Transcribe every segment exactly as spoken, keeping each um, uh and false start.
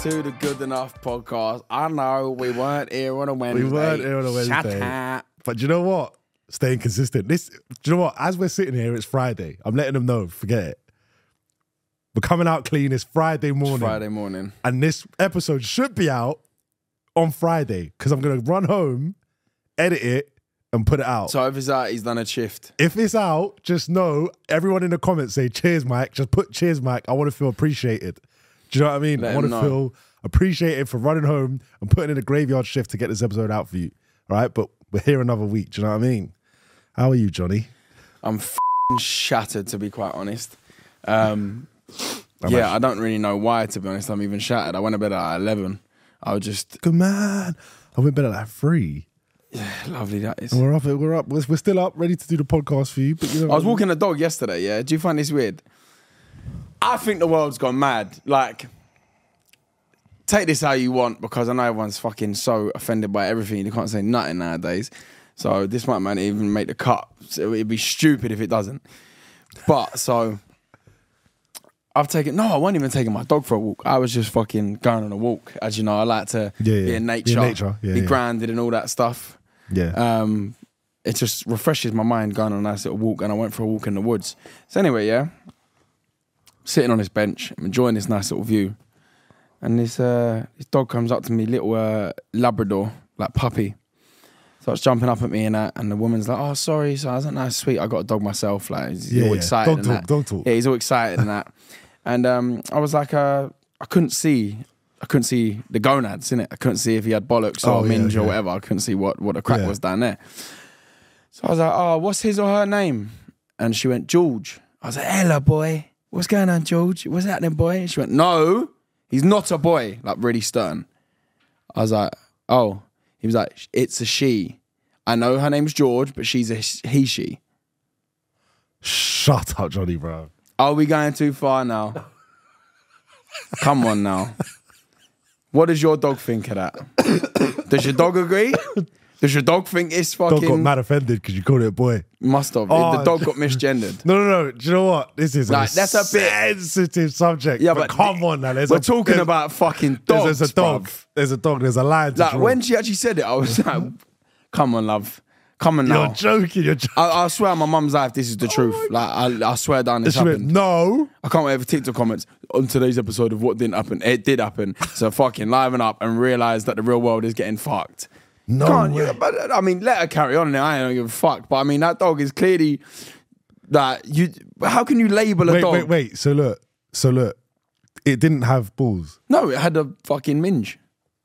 to the Good Enough podcast. I know we weren't here on a Wednesday. We weren't here on a Wednesday. Shut up. But do you know what? Staying consistent. This, do you know what? As we're sitting here, it's Friday. I'm letting them know. Forget it. We're coming out clean. It's Friday morning. It's Friday morning. And this episode should be out on Friday because I'm going to run home, edit it, and put it out. So if it's out, he's done a shift. If it's out, just know, everyone in the comments say, cheers, Mike. Just put cheers, Mike. I want to feel appreciated. Do you know what I mean? Let I want to him know. feel appreciated for running home and putting in a graveyard shift to get this episode out for you. All right? But we're here another week. Do you know what I mean? How are you, Johnny? I'm f***ing shattered, to be quite honest. Um, I'm yeah, actually- I don't really know why, to be honest. I'm even shattered. I went to bed at eleven. I was just, Good man. I went to bed at like three. lovely that is. And we're up. We're up. We're, we're still up, ready to do the podcast for you. But you know, I was walking the dog yesterday, yeah? Do you find this weird? I think the world's gone mad. Like, take this how you want, because I know everyone's fucking so offended by everything. You can't say nothing nowadays. So this might not even make the cut. So it'd be stupid if it doesn't. But, so, I've taken... No, I wasn't even taking my dog for a walk. I was just fucking going on a walk. As you know, I like to Yeah, be yeah. in Be nature, in nature. Yeah, be yeah. grounded and all that stuff. yeah. Um, it just refreshes my mind going on a nice little walk, and I went for a walk in the woods. So anyway, yeah, sitting on this bench, I'm enjoying this nice little view, and this uh, this dog comes up to me, little uh, Labrador, like puppy, starts jumping up at me, and that, and the woman's like, "Oh, sorry." So I was like, "No, sweet, I got a dog myself." Like, he's Yeah, all yeah. excited Dog and talk, that. dog talk. Yeah, he's all excited and that, and um, I was like, uh, I couldn't see. I couldn't see the gonads, innit? I couldn't see if he had bollocks or Oh, yeah, minge or yeah. whatever. I couldn't see what, what the crack Yeah. was down there. So I was like, oh, what's his or her name? And she went, George. I was like, hello, boy. What's going on, George? What's happening, boy? And she went, no, he's not a boy. Like, really stern. I was like, oh. He was like, it's a she. I know her name's George, but she's a he, she. Shut up, Johnny, bro. Are we going too far now? Come on now. What does your dog think of that? Does your dog agree? Does your dog think it's fucking... Dog got mad offended because you called it a boy. Must have. Oh, the dog got misgendered. No, no, no. Do you know what? This is Like, a that's a bit- sensitive subject. Yeah, but, but come on now. There's We're a, talking there's- about fucking there's, dogs, there's a dog. bruv. There's a dog. There's a line to Like, draw. when she actually said it, I was like, come on, love. Come on You're now. joking. You're joking. I, I swear on my mum's life, this is the truth. Like, I, I swear down this She went, happened. no. I can't wait for TikTok comments on today's episode of what didn't happen. It did happen. So fucking liven up and realise that the real world is getting fucked. No Can't way. you? But I mean, let her carry on. I don't give a fuck. But I mean, that dog is clearly that you. How can you label a Wait, dog? wait, wait. So look. So look. It didn't have balls. No, it had a fucking minge.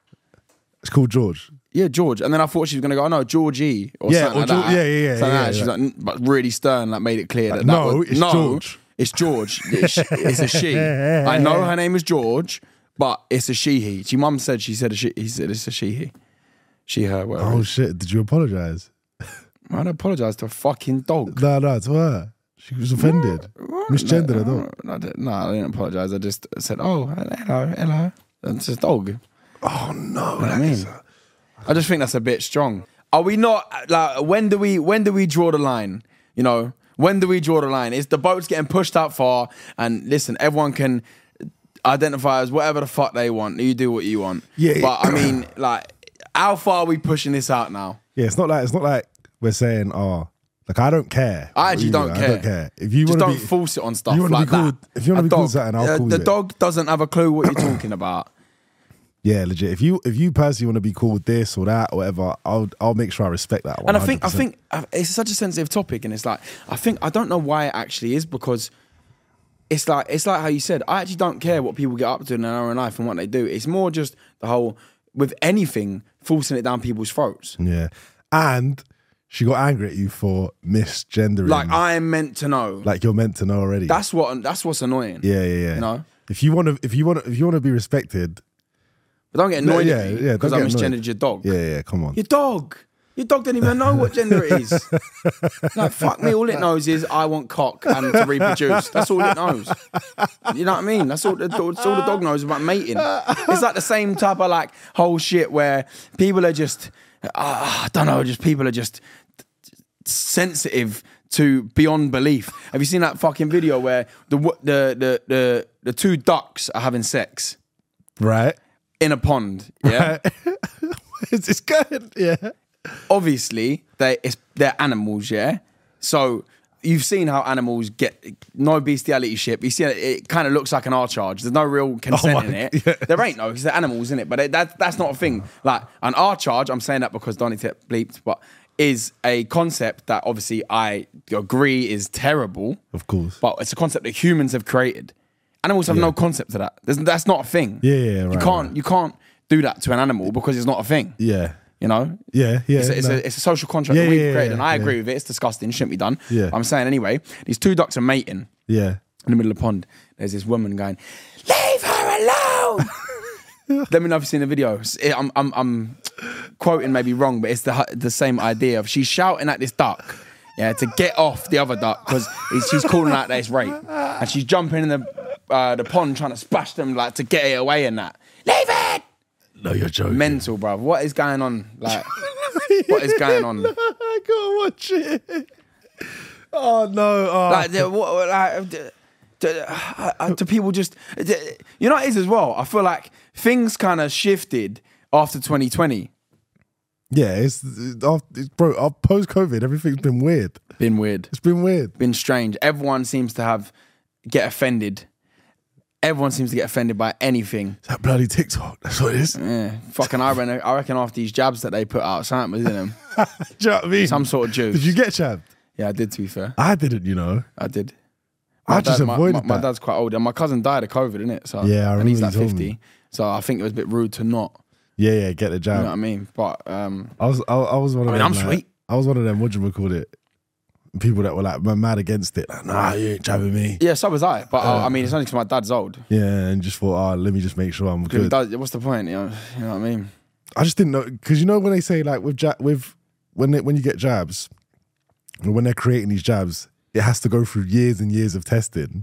It's called George. Yeah, George. And then I thought she was gonna go, oh no, Georgie or Yeah, something or like Geor- that. yeah, yeah, yeah, Something yeah, like that. She's yeah. like, "N-" but really stern, like made it clear that, Like, that no, was, it's no, George. It's George. It's, it's a she. I know her name is George, but it's a she he. She mum said she said a she. He said it's a she he. She her. Whatever. Oh shit! Did you apologize? I'd apologise to a fucking dog. No, no, to her. She was offended. Misgendered, I thought. No, I didn't, no, I didn't apologise. I just said, oh, hello, hello. It's a dog. Oh no! You know what I that mean? is a- I just think that's a bit strong. Are we not like when do we when do we draw the line? You know, when do we draw the line? Is the boat's getting pushed out far? And listen, everyone can identify as whatever the fuck they want. You do what you want. Yeah. But I mean, like, how far are we pushing this out now? Yeah, it's not like it's not like we're saying, oh, like I don't care. I actually What you don't do. care. I don't care. If you Just want don't to be, force it on stuff you wanna be like called- that. if you wanna A be called dog- something, I'll uh, call The it. dog doesn't have a clue what you're talking about. yeah, legit. If you if you personally want to be called this or that or whatever, I'll I'll make sure I respect that. And I think I one hundred percent. think uh, it's such a sensitive topic, and it's like I think I don't know why it actually is, because it's like it's like how you said, I actually don't care what people get up to in their own life and what they do. It's more just the whole with anything forcing it down people's throats. Yeah, and she got angry at you for misgendering. Like I am meant to know. like you're meant to know already. That's what that's what's annoying. yeah, yeah, yeah. You know? if you want to, if you want, if you want to be respected, But don't get annoyed yeah, at me yeah, because I don't get misgendered annoyed. your dog. yeah, yeah. Come on. Your dog. Your dog doesn't even know what gender it is. Like, fuck me, all it knows is I want cock and to reproduce. That's all it knows. You know what I mean? That's all the, that's all the dog knows about mating. It's like the same type of like whole shit where people are just, uh, I don't know, just people are just sensitive to beyond belief. Have you seen that fucking video where the the the the, the two ducks are having sex? Right. in a pond. Yeah. Where's this going? Yeah. Obviously, they it's, they're animals. Yeah. So you've seen how animals get no bestiality shit. But you see, it, it kind of looks like an R charge. There's no real consent Oh in my- it. yeah. There ain't no because they're animals in it. But it, that that's not a thing. Like an R charge. I'm saying that because Donny Tip bleeped, but is a concept that obviously I agree is terrible. Of course. But it's a concept that humans have created. Animals have Yeah. no concept of that. There's, that's not a thing. Yeah, yeah, yeah, You right, can't right. you can't do that to an animal because it's not a thing. Yeah. You know? Yeah, yeah. It's a, it's, no. a, it's a social contract Yeah, that we've yeah, created, yeah, and I yeah. agree with it. It's disgusting. It shouldn't be done. Yeah. I'm saying anyway, these two ducks are mating Yeah. in the middle of the pond. There's this woman going, "Leave her alone." Let me know if you've seen the video. It's- it- I'm, I'm, I'm quoting maybe wrong, but it's the the same idea of she's shouting at this duck, yeah, to get off the other duck because she's calling out that it's rape, and she's jumping in the uh, the pond trying to splash them like to get it away and that. Leave it. No, you're joking. Mental, bruv. What is going on? Like, what is going on? I gotta watch it. Oh no! Oh. Like, the- what, like, the- the- uh, uh, do people just? the- You know what it is as well. I feel like things kind of shifted after twenty twenty. Yeah, it's, it's bro. Post COVID, everything's been weird. Been weird. It's been weird. Been strange. Everyone seems to have get offended. Everyone seems to get offended by anything. That bloody TikTok. That's what it is. Yeah, fucking. I reckon. I reckon after these jabs that they put out, something was in them. Do you know what I mean? Some sort of juice. Did you get jabbed? Yeah, I did. To be fair, I didn't. You know. I did. I My just dad- my- avoided my, my that. dad's quite old, and my cousin died of COVID, innit? So Yeah, I and he's remember like you told fifty. me. So I think it was a bit rude to not. Yeah, yeah. Get the You jab. know what I mean? But um, I was, I, I was one of I mean, them. I'm like- sweet. I was one of them. What do you call it? People that were like mad against it. Like, nah, you ain't jabbing me. yeah, so was I. But uh, Uh, I mean, it's only because my dad's old. Yeah, and just thought, oh, let me just make sure I'm Because good. dad, what's the point? You know, you know what I mean? I just didn't know because you know when they say like with ja- with when they, when you get jabs, or when they're creating these jabs, it has to go through years and years of testing.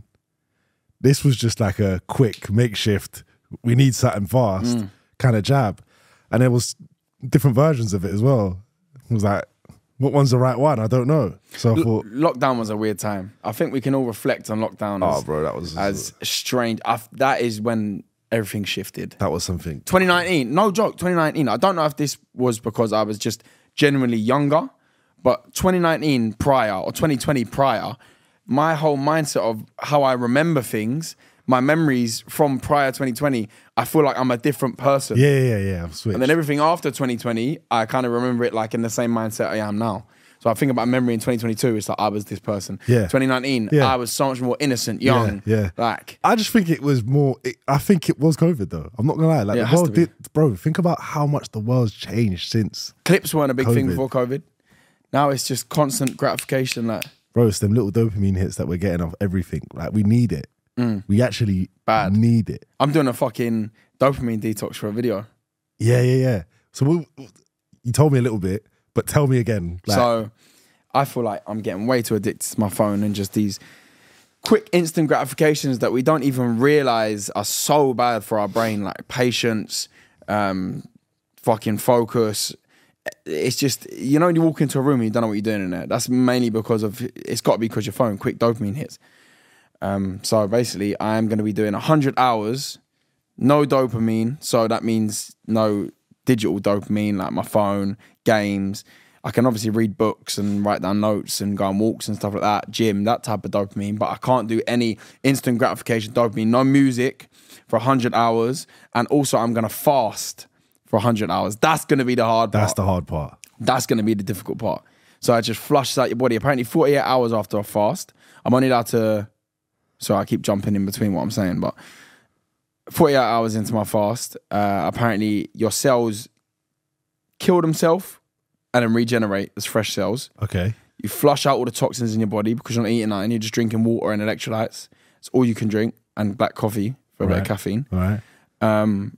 This was just like a quick makeshift. We need something fast kind of jab, and there was different versions of it as well. It was like, what one's the right one? I don't know. So I L- thought, lockdown was a weird time. I think we can all reflect on lockdown oh, as, bro, that was as strange. I, that is when everything shifted. that was something. twenty nineteen, no joke, twenty nineteen. I don't know if this was because I was just genuinely younger, but twenty nineteen prior or twenty twenty prior, my whole mindset of how I remember things, my memories from prior twenty twenty, I feel like I'm a different person. Yeah, yeah, yeah. I'm switched. And then everything after twenty twenty, I kind of remember it like in the same mindset I am now. So I think about memory in twenty twenty-two, it's like I was this person. Yeah. twenty nineteen, Yeah. I was so much more innocent, young. Yeah, yeah. Like, I just think it was more. It, I think it was COVID though. I'm not gonna lie. Like Yeah, it the has world to be. did, bro. Think about how much the world's changed since, clips weren't a big thing COVID. before COVID. Now it's just constant gratification. Like, bro. It's them little dopamine hits that we're getting off everything. Like we need it. We actually Bad. need it. I'm doing a fucking dopamine detox for a video. Yeah, yeah, yeah. So we'll, you told me a little bit, but tell me again. Like, So I feel like I'm getting way too addicted to my phone and just these quick instant gratifications that we don't even realize are so bad for our brain, like patience, um, fucking focus. It's just, you know, when you walk into a room and you don't know what you're doing in there. That's mainly because of, it's got to be because your phone, quick dopamine hits. Um, so basically, I am going to be doing one hundred hours, no dopamine. So that means no digital dopamine, like my phone, games. I can obviously read books and write down notes and go on walks and stuff like that, gym, that type of dopamine. But I can't do any instant gratification dopamine, no music for one hundred hours. And also, I'm going to fast for one hundred hours. That's going to be the hard part. that's the hard part. That's going to be the difficult part. So it just flushes out your body. Apparently, forty-eight hours after a fast, I'm only allowed to. Sorry, I keep jumping in between what I'm saying, but forty-eight hours into my fast, uh, apparently your cells kill themselves and then regenerate as fresh cells. Okay. You flush out all the toxins in your body because you're not eating nothing. You're just drinking water and electrolytes. It's all you can drink, and black coffee for a bit of Right. caffeine. All right. Um,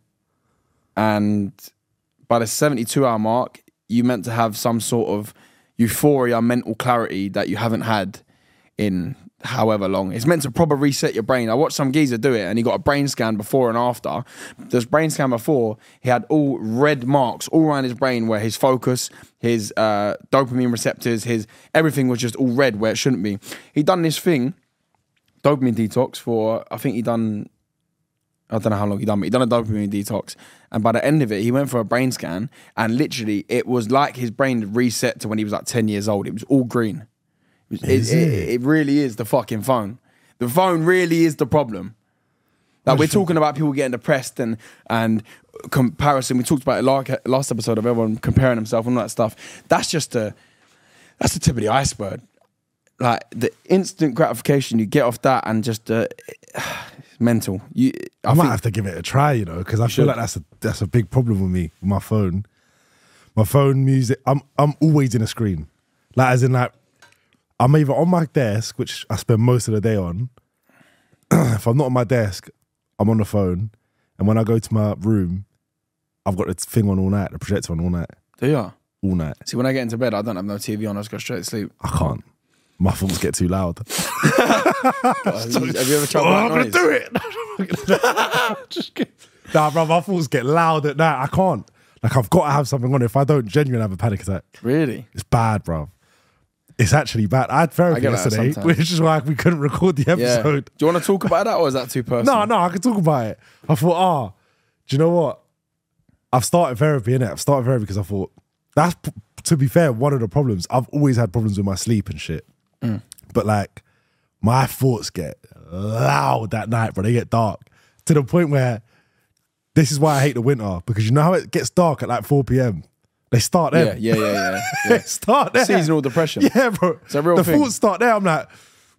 and by the seventy-two hour mark, you meant to have some sort of euphoria, mental clarity that you haven't had in however long. It's meant to proper reset your brain. I watched some geezer do it and he got a brain scan before and after. This brain scan before, he had all red marks all around his brain where his focus, his uh, dopamine receptors, his everything was just all red where it shouldn't be. He done this thing, dopamine detox, for, I think he done I don't know how long he done, but he done a dopamine detox. And by the end of it, he went for a brain scan, and literally, it was like his brain had reset to when he was like ten years old. It was all green. It, was, Is it, it? it, it really is the fucking phone. The phone really is the problem. Like, we're talking about people getting depressed and and comparison. We talked about it last, last episode of everyone comparing himself and all that stuff. That's just a that's the tip of the iceberg. Like, the instant gratification you get off that, and just uh, it's mental. You, I, I, might think, have to give it a try, you know, because I feel should. like that's a that's a big problem with me. With my phone, my phone music. I'm I'm always in a screen. Like, as in, like, I'm either on my desk, which I spend most of the day on. If I'm not on my desk, I'm on the phone, and when I go to my room, I've got the thing on all night, the projector on all night, do you? all night. See, when I get into bed, I don't have no T V on. I just go straight to sleep. I can't. My thoughts get too loud. Have you ever tried Oh, I'm white gonna noise? do it. Just get, nah, bro, my thoughts get loud at night. I can't. Like, I've got to have something on. If I don't, genuinely have a panic attack. Really? It's bad, bro. It's actually bad. I had therapy I get that yesterday, sometimes. which is why we couldn't record the Yeah. episode. Do you want to talk about that, or is that too personal? No, no, I can talk about it. I thought, ah, do you know what? I've started therapy, innit? I've started therapy because I thought, that's, to be fair, one of the problems. I've always had problems with my sleep and shit. Mm. But, like, my thoughts get loud that night, bro. They get dark to the point where this is why I hate the winter, because you know how it gets dark at like four p.m. They start there. Yeah, yeah, yeah, yeah. yeah. They start there. Seasonal depression. Yeah, bro. It's a real the thing. thoughts start there. I'm like,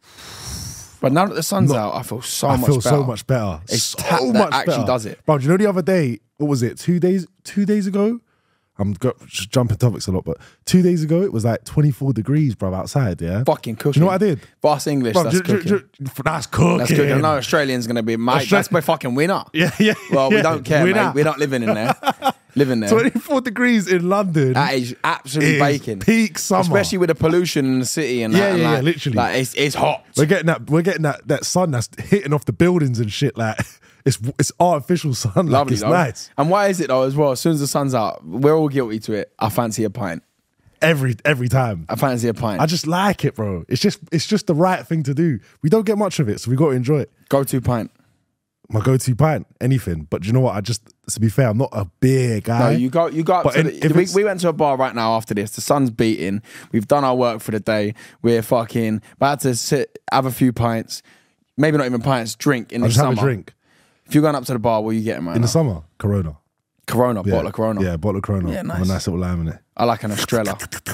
But now that the sun's out, I feel so I much feel better. so much better. It's so tap that much actually better. does it. Bro, do you know the other day, what was it? Two days, two days ago? I'm go, just jumping topics a lot, but two days ago, it was like twenty-four degrees, bro, outside, yeah? Fucking cooking. Do you know what I did? Boss English, Bro, that's ju- ju- cooking. ju- that's cooking. That's cooking. No, Australian's going to be, mate, Austra- that's my fucking winner. Yeah, yeah. Well, we yeah. don't care, Winner. mate. We're not living in there. living there. twenty-four degrees in London. That is absolutely is baking. peak summer. Especially with the pollution in the city and that. Yeah, and yeah, like, yeah, literally. Like, it's, it's hot. We're getting that. We're getting that. That sun that's hitting off the buildings and shit. Like, it's it's artificial sun. Like, Lovely, it's though. nice. And why is it, though, as well? As soon as the sun's out, we're all guilty to it. I fancy a pint. Every every time. I fancy a pint. I just like it, bro. It's just it's just the right thing to do. We don't get much of it, so we got to enjoy it. Go to pint. My go-to pint, anything. But do you know what? I just, to be fair, I'm not a beer guy. No, you go. You go up But to in- the, if we, it's- we went to a bar right now after this. The sun's beating. We've done our work for the day. We're fucking about to sit, have a few pints. Maybe not even pints. Drink in I the just summer. have a drink If you're going up to the bar, what are you getting, man? in the summer. Corona. Corona, Yeah. bottle of Corona. Yeah, bottle of Corona. Yeah, With nice. a nice little lime in it. I like an Estrella.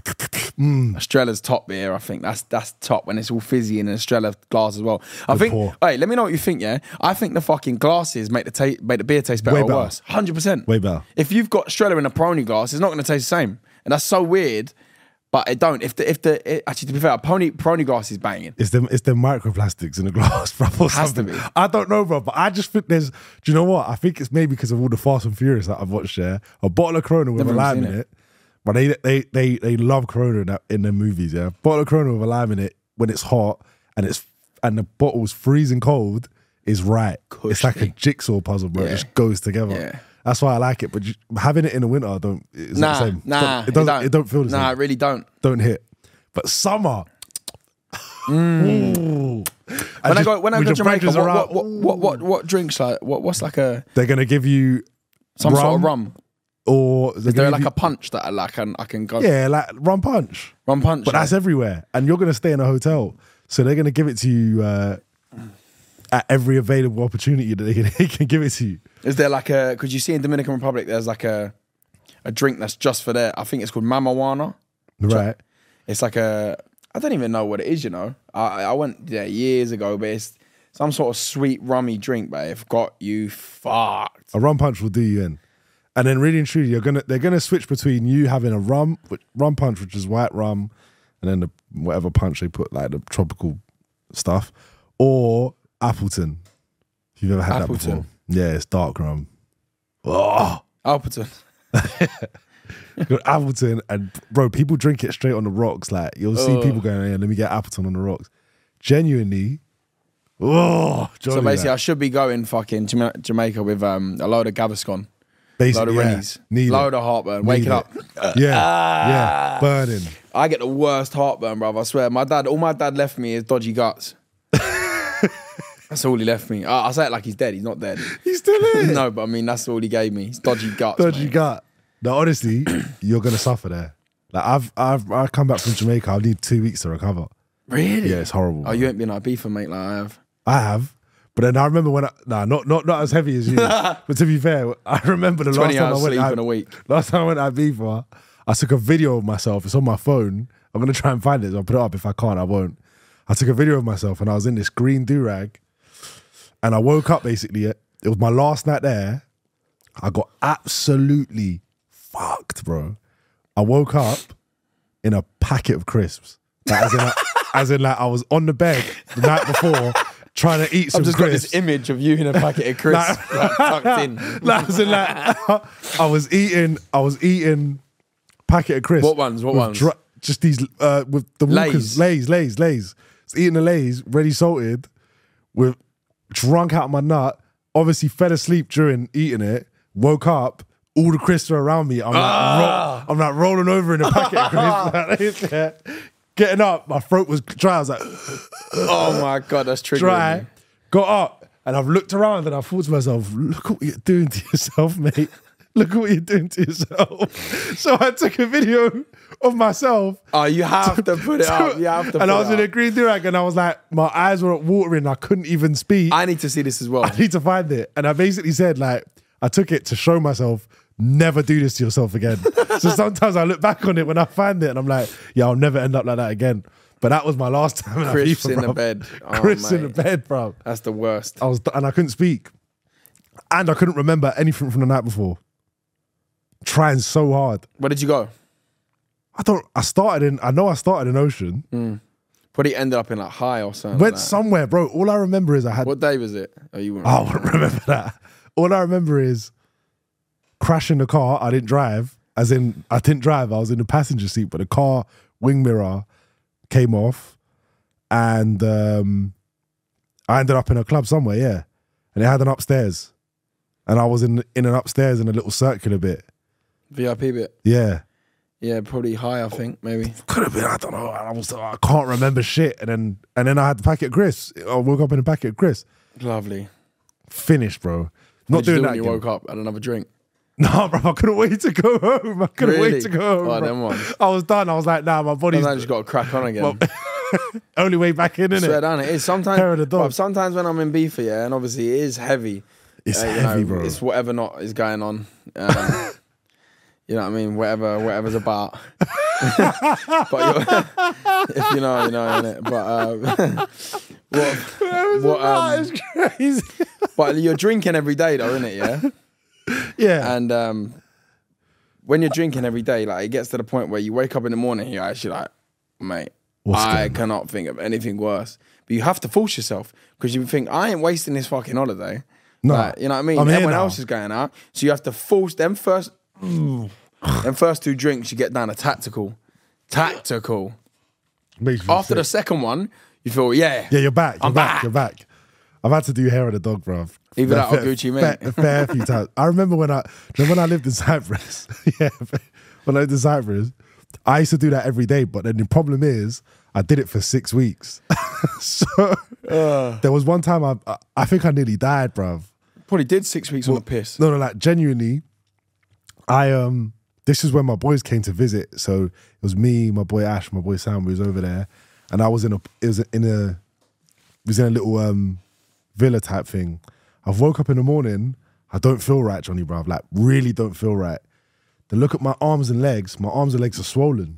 Mm. Estrella's top beer, I think. That's that's top when it's all fizzy in an Estrella glass as well. I think. pour. Wait, let me know what you think. Yeah, I think the fucking glasses make the ta- make the beer taste better Way or better. worse. Hundred percent. Way better. If you've got Estrella in a Peroni glass, it's not going to taste the same, and that's so weird. But it don't. If the if the it, actually to be fair, a Peroni Peroni glass is banging. It's them, it's them microplastics in the glass, bro. Or Has to something. be. I don't know, bro, but I just think there's. Do you know what? I think it's maybe because of all the Fast and Furious that I've watched. Yeah, a bottle of Corona with Never a lime seen in it. it. But they they they they love Corona in, that, in their movies. Yeah, bottle of Corona with a lime in it when it's hot and it's and the bottle's freezing cold is right. It's like a Cushy. jigsaw puzzle, bro. Yeah. It just goes together. Yeah. That's why I like it. But you, having it in the winter, I don't. It's not Nah, the same. nah, it doesn't. don't. It don't feel the Nah, same. it really don't. Don't hit. But summer. Ooh. When I, just- go when I with go to your Jamaica, friends what, around, what, what what what what drinks like what what's like a they're gonna give you some sort Rum. of rum? or they're Is there gonna like give a punch that I like and I can go you, yeah, like rum punch. rum punch? But that's everywhere, and you're gonna stay in a hotel, so they're gonna give it to you uh, at every available opportunity that they can, they can give it to you. Is there like a? Could you see in Dominican Republic? There's like a a drink that's just for there. I think it's called Mamawana. Right? It's like a. I don't even know what it is. You know, I I went there years ago, but it's some sort of sweet rummy drink. But it's got you fucked. A rum punch will do you in, and then really and truly, you're gonna they're gonna switch between you having a rum which- rum punch, which is white rum, and then the whatever punch they put, like the tropical stuff, or Appleton. If you've ever had Appleton. that before, yeah, it's dark rum. Oh. Alperton. Got Appleton, and bro, people drink it straight on the rocks. Like you'll see Ugh. people going, "Yeah, let me get Appleton on the rocks." Genuinely, oh, So basically, I should be going fucking Jama- Jamaica with um, a load of Gaviscon, load basically, of yeah, Rennies, need load it. of heartburn, Need waking it. up. yeah, yeah, burning. I get the worst heartburn, bro. I swear. My dad, all my dad left me is dodgy guts. That's all he left me. I, I say it like he's dead. He's not dead. He's still here. No, but I mean, that's all he gave me. It's dodgy guts. Dodgy mate. gut. No, honestly, you're gonna suffer there. Like I've I've I come back from Jamaica. I need two weeks to recover. Really? Yeah, it's horrible. Oh, you ain't been like beef mate like I have. I have. But then I remember when I nah, not not not as heavy as you. But to be fair, I remember the last twenty time I hours went sleep I, in a week. Last time I went to Ibiza, I took a video of myself. It's on my phone. I'm gonna try and find it. So I'll put it up. If I can't, I won't. I took a video of myself and I was in this green do-rag. And I woke up basically. It was my last night there. I got absolutely fucked, bro. I woke up in a packet of crisps. Like, as, in, like, as in, like, I was on the bed the night before trying to eat some I've just crisps. got this image of you in a packet of crisps like, tucked in. Like, as in, like, I was eating, I was eating packet of crisps. What ones? What with ones? dr- just these, uh, with the Walkers. Lays. Lays, Lays, Lays. I was eating the Lays, ready salted, with drunk out of my nut, obviously fell asleep during eating it, woke up, all the crisps are around me. I'm like, Ah. ro- I'm like rolling over in a packet of crisps. Like, getting up, my throat was dry. I was like, Oh my God, that's triggering dry. me. Got up, and I've looked around and I thought to myself, look what you're doing to yourself, mate. Look at what you're doing to yourself. So I took a video of myself. Oh, you have to put it up. You have to put And I was it in a up. green durag and I was like, my eyes were watering. I couldn't even speak. I need to see this as well. I need to find it. And I basically said, like, I took it to show myself, never do this to yourself again. So sometimes I look back on it when I find it and I'm like, yeah, I'll never end up like that again. But that was my last time in Crisps Ibiza, in bro. the bed. Oh, Crisps in the mate. bed, bro. That's the worst. I was, and I couldn't speak. And I couldn't remember anything from the night before. Trying so hard. Where did you go? I don't, I started in, I know I started in Ocean. Probably ended up in like high or something. Went like that. somewhere, bro. All I remember is I had, What day was it? Oh, you weren't. I wouldn't remember that. All I remember is crashing the car. I didn't drive. As in, I didn't drive. I was in the passenger seat, but the car wing mirror came off. And um, I ended up in a club somewhere, yeah. And it had an upstairs. And I was in in an upstairs in a little circular bit. V I P bit. Yeah. Yeah, probably high, I think, maybe. Could have been, I don't know. I was I can't remember shit. And then and then I had the packet of crisps. I woke up in a packet of crisps. Lovely. Finished, bro. Not What did you doing do that when you again. woke up? Had another drink. No, bro, I couldn't wait to go home. I couldn't Really? wait to go home. Oh, bro. them ones. I was done. I was like, nah, my body's Sometimes you got to crack on again. only way back in, Swear innit? down, it is. Sometimes, Hair of the dog. bruv, sometimes when I'm in beef, yeah, and obviously it is heavy. It's uh, you heavy, know, bro. It's whatever not is going on. Um, you know what I mean? Whatever, whatever's about. But you're, if you know, you know, innit? But um, what? what um, It's crazy. but you're drinking every day, though, innit? Yeah. Yeah. And um, when you're drinking every day, like it gets to the point where you wake up in the morning, and you're actually like, mate, What's I going on? cannot think of anything worse. But you have to force yourself because you think I ain't wasting this fucking holiday. No. Like, you know what I mean? I'm here Everyone now. else is going out, so you have to force them first. them first two drinks, you get down to tactical, tactical. Makes me feel After the sick. second one, you feel yeah, Yeah, you're back. You're I'm back. back. You're back. I've had to do hair of the dog, bro. Either that or Gucci Mane. Fair, fair few times. I remember when I remember when I lived in Cyprus. Yeah, when I lived in Cyprus, I used to do that every day. But then the problem is, I did it for six weeks. So there was one time I, I I think I nearly died, bro. Probably did six weeks on the piss. No, no, like genuinely, I um. This is when my boys came to visit. So it was me, my boy Ash, my boy Sam. We was over there, and I was in a. It was in a. It was in a little um, villa type thing. I've woke up in the morning. I don't feel right, Johnny, bruv. Like really don't feel right. Then look at my arms and legs. My arms and legs are swollen.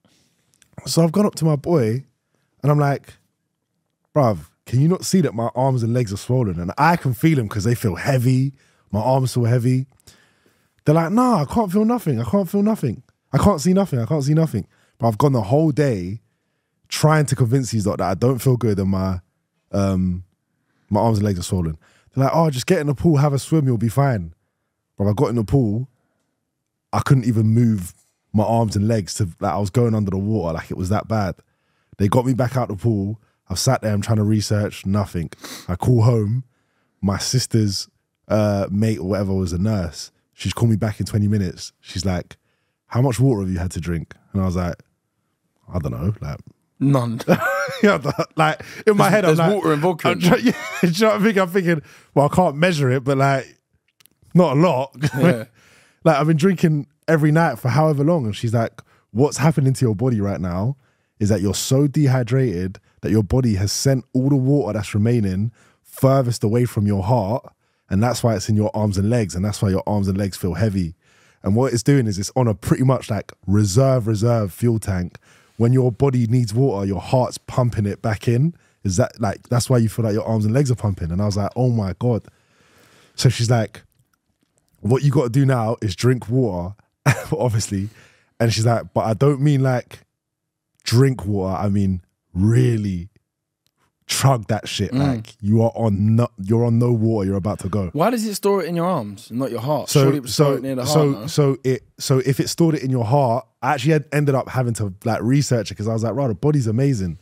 So I've gone up to my boy, and I'm like, bruv, can you not see that my arms and legs are swollen? And I can feel them because they feel heavy. My arms feel heavy. They're like, nah, I can't feel nothing. I can't feel nothing. I can't see nothing. I can't see nothing. But I've gone the whole day trying to convince these lot that I don't feel good and my um, my arms and legs are swollen. They're like, oh, just get in the pool, have a swim, you'll be fine. But I got in the pool, I couldn't even move my arms and legs to, like I was going under the water, like it was that bad. They got me back out the pool. I've sat there, I'm trying to research, nothing. I call home, my sister's uh, mate or whatever was a nurse. She's called me back in twenty minutes. She's like, how much water have you had to drink? And I was like, I don't know, like None. yeah, the- like in my head, There's I'm like, water in vodka. I'm try- yeah, do you know what I think? I'm thinking, well, I can't measure it, but like, not a lot. Yeah. Like I've been drinking every night for however long, and she's like, what's happening to your body right now is that you're so dehydrated that your body has sent all the water that's remaining furthest away from your heart, and that's why it's in your arms and legs, and that's why your arms and legs feel heavy. And what it's doing is it's on a pretty much like reserve, reserve fuel tank. When your body needs water, your heart's pumping it back in. Is that like, that's why you feel like your arms and legs are pumping. And I was like, oh my God. So she's like, what you got to do now is drink water, obviously. And she's like, but I don't mean like drink water. I mean, really chug that shit. Mm. Like you are on no, you're on no water. You're about to go. Why does it store it in your arms and not your heart? So Surely it would store so it near the heart. so no? so it so if it stored it in your heart, I actually had ended up having to like research it because I was like, right, the body's amazing.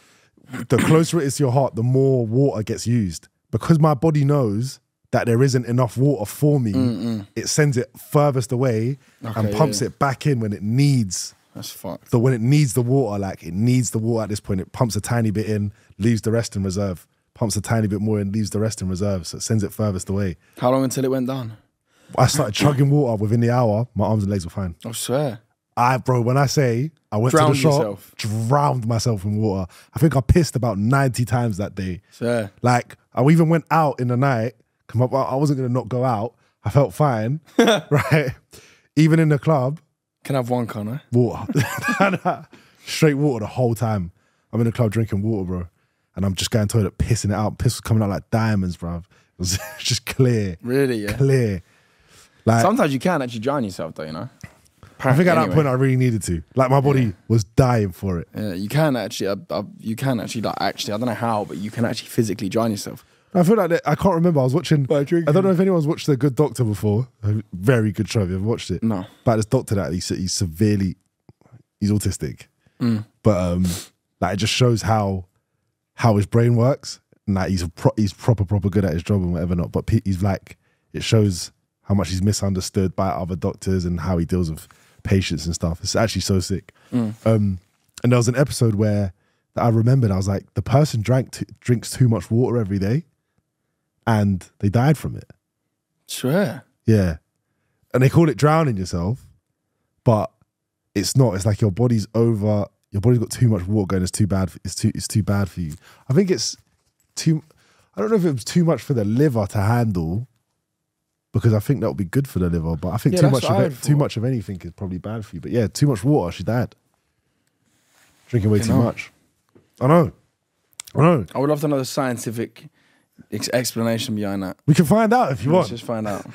The closer it is to your heart, the more water gets used. Because my body knows that there isn't enough water for me, Mm-mm. it sends it furthest away Okay, and pumps yeah. it back in when it needs. That's fucked. So when it needs the water, like it needs the water at this point, it pumps a tiny bit in, leaves the rest in reserve. Pumps a tiny bit more in, leaves the rest in reserve. So it sends it furthest away. How long until it went down? I started chugging water within the hour. My arms and legs were fine. I swear. I, bro, when I say I went Drowned to the shop, yourself. drowned myself in water. I think I pissed about ninety times that day. Swear. Like, I even went out in the night. Come up, I wasn't going to not go out. I felt fine, right? Even in the club, Can I have one, can I? water. Straight water the whole time. I'm in the club drinking water, bro. And I'm just going to the toilet, pissing it out. Piss was coming out like diamonds, bro. It was just clear. Really, yeah. Clear. Like, Sometimes you can actually drown yourself though, you know? I think at that Anyway. point I really needed to. Like, my body Yeah. was dying for it. Yeah, you can actually, uh, uh, you can actually, like, actually, I don't know how, but you can actually physically drown yourself. I feel like that, I can't remember. I was watching. By I drinking. don't know if anyone's watched The Good Doctor before. A very good show. Have you ever watched it? No. About this doctor that he's, he's severely, he's autistic, Mm. but um, like it just shows how how his brain works, and like he's a pro, he's proper proper good at his job and whatever not. But pe- he's like, it shows how much he's misunderstood by other doctors and how he deals with patients and stuff. It's actually so sick. Mm. Um, and there was an episode where that I remembered. I was like, the person drank t- drinks too much water every day. And they died from it. Swear. Yeah. And they call it drowning yourself, but it's not. It's like your body's over, your body's got too much water going, it's too bad, it's too it's too bad for you. I think it's too, I don't know if it was too much for the liver to handle, because I think that would be good for the liver, but I think Yeah, too that's much what of I it, heard too for. much of anything is probably bad for you. But yeah, too much water, she died. Drinking way You too know. much. I know. I know. I would love to know the scientific ex- explanation behind that. We can find out if you Let's want. just find out.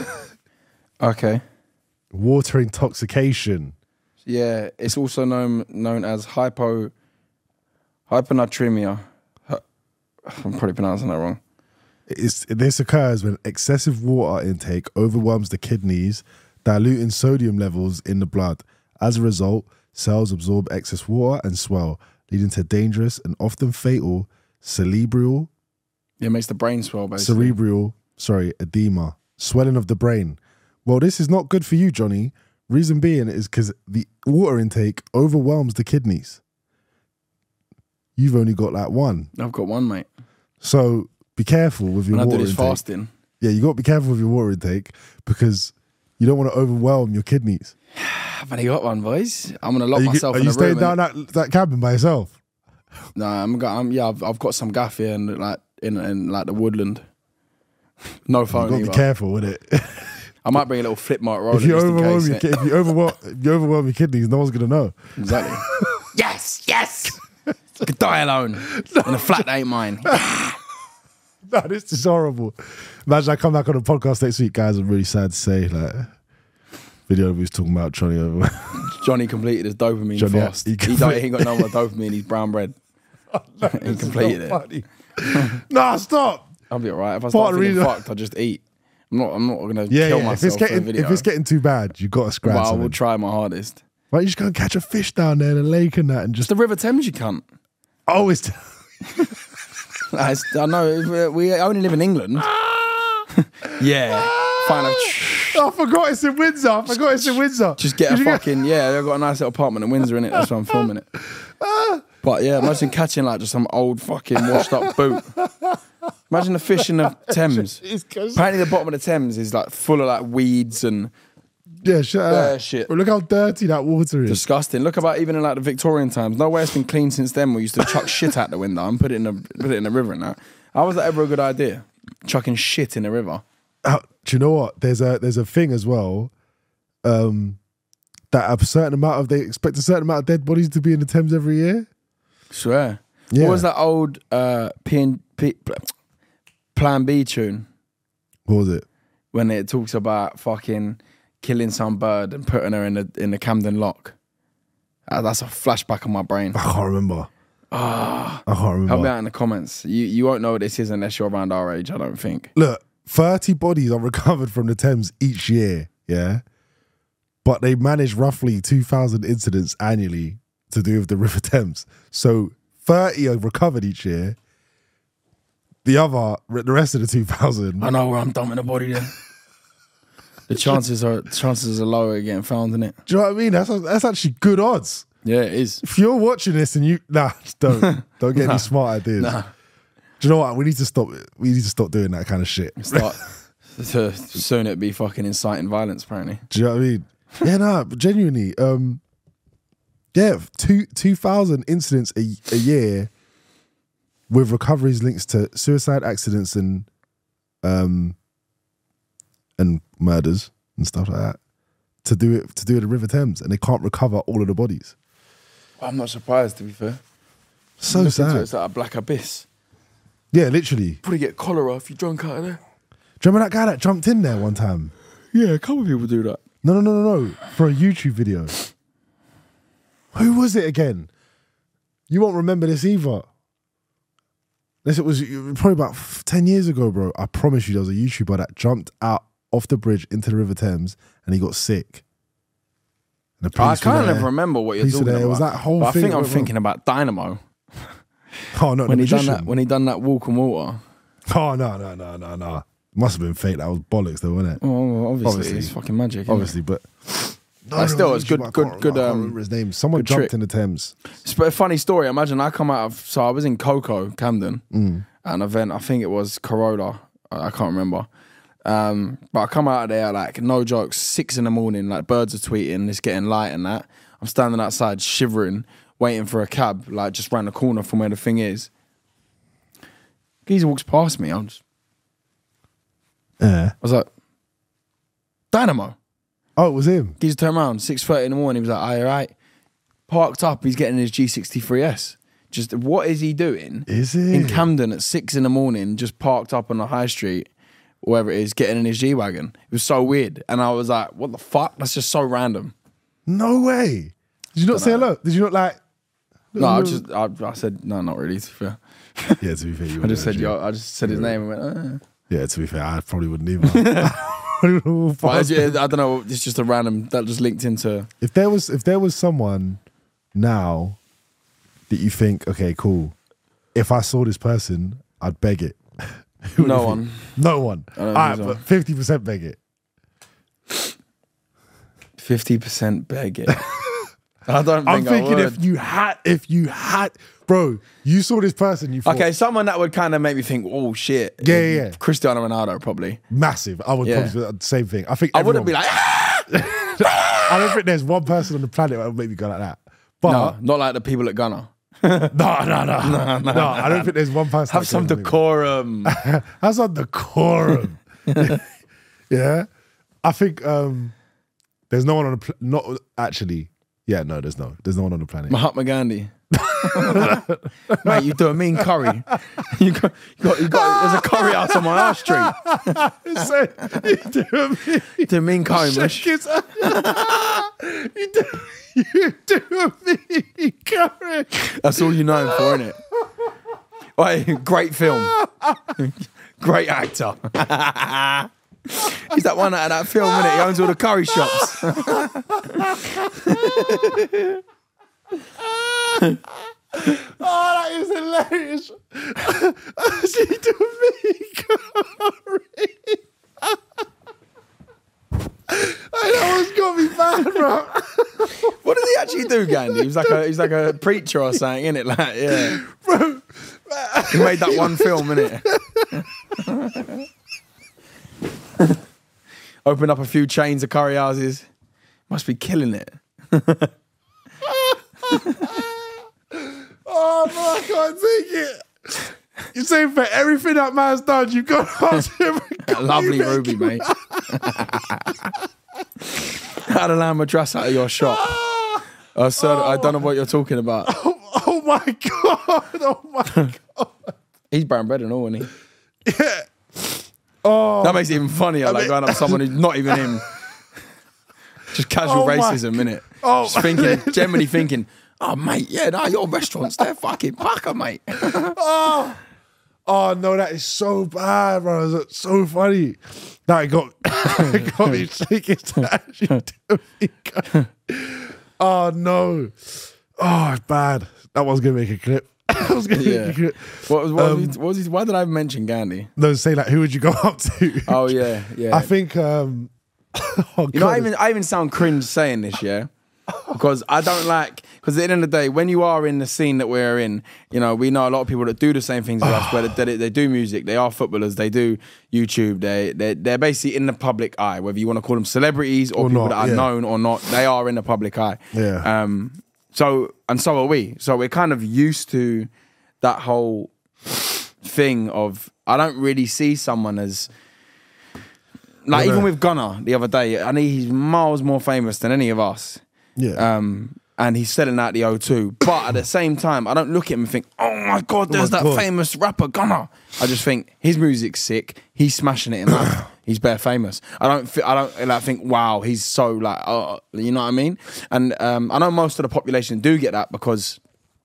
Okay. Water intoxication. Yeah, it's also known known as hypo hyponatremia. Hy- I'm probably pronouncing that wrong. It's, this occurs when excessive water intake overwhelms the kidneys, diluting sodium levels in the blood. As a result, cells absorb excess water and swell, leading to dangerous and often fatal cerebral, Yeah, it makes the brain swell, basically. cerebral, sorry, edema, swelling of the brain. Well, this is not good for you, Johnny. Reason being is because the water intake overwhelms the kidneys. You've only got like one. I've got one, mate. So be careful with your When I water do this intake. fasting. Yeah, you got to be careful with your water intake because you don't want to overwhelm your kidneys. I've only got one, boys. I'm gonna lock Are you, myself are in you a staying room. down that, that cabin by yourself? No, I'm, got, I'm yeah. I've, I've got some gaff here and like in in like the woodland. No You phone got to be either. careful with it. I might bring a little flip mark roller if you just in overwhelm case. your, innit? ki- if you overwhelm, if you overwhelm your kidneys, no one's gonna know. Exactly. Yes, yes. I could die alone in a flat that ain't mine. No, this is horrible. Imagine I come back on a podcast next week, guys. I'm really sad to say, like, video we was talking about Johnny over. Johnny completed his dopamine Johnny, fast. he He, complete- don't, he ain't got no more dopamine. He's brown bread. He completed it. it. Nah, stop. I'll be alright. If I Part start of the feeling reason- fuckkt, I'll just eat. I'm not. I'm not gonna Yeah, kill yeah. If myself it's for a getting video. if it's getting too bad, you got to scratch but I will something. try my hardest. Why don't you just go and catch a fish down there in the lake and that, and It's just the River Thames, you cunt. oh, it's Like, it's- I know we only live in England. Yeah, fine. I'll Oh, I forgot it's in Windsor. I forgot it's in Windsor. just get a Did you fucking yeah. I've got a nice little apartment in Windsor, in it. That's why I'm filming it. But yeah, imagine catching like just some old fucking washed up boot. Imagine the fish in the Thames. Apparently the bottom of the Thames is like full of like weeds and Yeah, shut uh, up. shit. Well, look how dirty that water is. Disgusting. Look about even in like the Victorian times. No way it's been clean since then. We used to chuck shit out the window and put it in the put it in the river and that. How was that ever a good idea? Chucking shit in the river. Uh, do you know what? There's a there's a thing as well. Um, that a certain amount of they expect a certain amount of dead bodies to be in the Thames every year. Swear. Yeah. What was that old uh, P and P, Plan B tune What was it? when it talks about fucking killing some bird and putting her in the in the Camden Lock? Uh, that's a flashback on my brain. I can't remember. Ah, I can't remember. help me out in the comments. You you won't know what this is unless you're around our age. I don't think. Look, thirty bodies are recovered from the Thames each year. Yeah, but they manage roughly two thousand incidents annually to do with the River Thames. So thirty are recovered each year. The other, the rest of the two thousand. I know where I'm dumping the body then. The chances are chances are lower of getting found in it. Do you know what I mean? That's that's actually good odds. Yeah, it is. If you're watching this and you nah, don't don't get Nah. any smart ideas. Nah. Do you know what? We need to stop. We need to stop doing that kind of shit. Start to soon it be fucking inciting violence. Apparently. Do you know what I mean? Yeah, nah, but genuinely. Um, yeah, two two thousand incidents a, a year with recoveries links to suicide, accidents, and um, and murders and stuff like that. To do it to do it in the River Thames, and they can't recover all of the bodies. I'm not surprised, to be fair. So Look into it, sad. It's like a black abyss. Yeah, literally. Probably get cholera if you drunk out of there. Do you remember that guy that jumped in there one time? Yeah, a couple of people do that. No, no, no, no, no. For a YouTube video. Who was it again? You won't remember this either. This it was probably about ten years ago, bro. I promise you, there was a YouTuber that jumped out off the bridge into the River Thames and he got sick. And the I police were can't there. even remember what you're Police were talking there. about. It was that whole but thing I think that I'm went thinking about Dynamo Oh no, when the he done magician. that. When he done that walk on water. Oh no, no, no, no, no. Must have been fake. That was bollocks, though, wasn't it? Oh, obviously, Obviously. it's fucking magic. Isn't Obviously, but no, Like, still, no, it's good- I can't good- remember- good, I can't um, remember his name. Someone good jumped trick. in the Thames. it? It's but a funny story. Imagine I come out of so I was in Coco, Camden, Mm. at an event. I think it was Corolla. I I can't remember. Um, but I come out of there like no jokes, six in the morning. Like birds are tweeting, it's getting light and that. I'm standing outside shivering, waiting for a cab, like just round the corner from where the thing is. Geezer walks past me. I'm just, Yeah. I was like, Dynamo. Oh, it was him. Geezer turned around, six thirty in the morning. He was like, "Aye, all right." Parked up. He's getting his G sixty-three S. Just what is he doing Is it? in Camden at six in the morning? Just parked up on the high street, wherever it is, getting in his G wagon. It was so weird, and I was like, "What the fuck? That's just so random." No way. Did you not say hello? Did you not like? No, I just I, I said no, not really. To be fair, Yeah, to be fair, you I just would, said yo. actually. I just said his name and went. Uh. Yeah, to be fair, I probably wouldn't either. But I, I don't know. It's just a random that just linked into. If there was, if there was someone now that you think, okay, cool. If I saw this person, I'd beg it. Who would No it be? one. No one. I don't All think right, so. but fifty percent beg it. Fifty percent beg it. I don't. I'm think thinking I would. if you had, if you had, bro, you saw this person, you thought, Okay, someone that would kind of make me think, oh shit. Yeah, yeah, yeah. Cristiano Ronaldo, probably. massive. I would Yeah. probably do the same thing. I think I wouldn't be everyone- like, ah! I don't think there's one person on the planet that would make me go like that. But No, not like the people at Ghana. no, no, no, no, no. I don't think there's one person. Have that some can make me- decorum. Have some decorum. Yeah, I think um, there's no one on the pl- not actually. Yeah, no, there's no, there's no one on the planet. Mahatma Gandhi. Mate, you do a mean curry. You got, you got, you got, there's a curry house on my high street. So, you do me, You do a mean curry, mush. shake his- you do, you do me, curry. That's all you know him for, innit? Wait, great film. Great actor. He's that one out of that film, innit? He owns all the curry shops. Oh, that is hilarious. You do me, curry. That one's got me bad, bro. What does he actually you do, Gandhi? He was like a he's like a preacher or something, innit? Like, yeah. Bro, he made that one film, innit? Opened up a few chains of curry houses. Must be killing it. Oh no, I can't take it. You're saying for everything that man's done, you've got to ask him. Lovely Ruby, mate. How to land my dress out of your shop. Oh, sir, oh, I don't know what you're talking about. Oh, oh my God. Oh my God. He's brown bread and all, isn't he? Yeah. Oh. That makes it even funnier, I like mean, going up to someone who's not even him. Just casual oh racism, innit? Oh, just thinking, generally thinking, oh, mate, yeah, no, your restaurants, they're fucking pucker, mate. Oh. Oh no, that is so bad, bro. That's so funny. That got, it got me shaking. Oh no. Oh, it's bad. That was gonna make a clip. I was gonna yeah. make a clip. What was, what um, was, he, what was he, why did I mention Gandhi? No, say like, who would you go up to? Oh yeah, yeah. I think. Um, oh, you know, I even I even sound cringe saying this, yeah. Because I don't like, because at the end of the day, when you are in the scene that we're in, you know, we know a lot of people that do the same things as us, where they, they do music, they are footballers, they do YouTube, they, they, they're basically in the public eye, whether you want to call them celebrities or, or people not, that are yeah. known or not, they are in the public eye. Yeah. Um. So, and so are we. So we're kind of used to that whole thing of, I don't really see someone as, like yeah. even with Gunner the other day, I know he's miles more famous than any of us. Yeah. Um, and he's selling out the O two. But at the same time, I don't look at him and think, oh my God, there's oh my that God. famous rapper Gunner. I just think his music's sick. He's smashing it in life. He's bare famous. I don't fi- I don't like, think, wow, he's so like, uh, you know what I mean? And um, I know most of the population do get that because,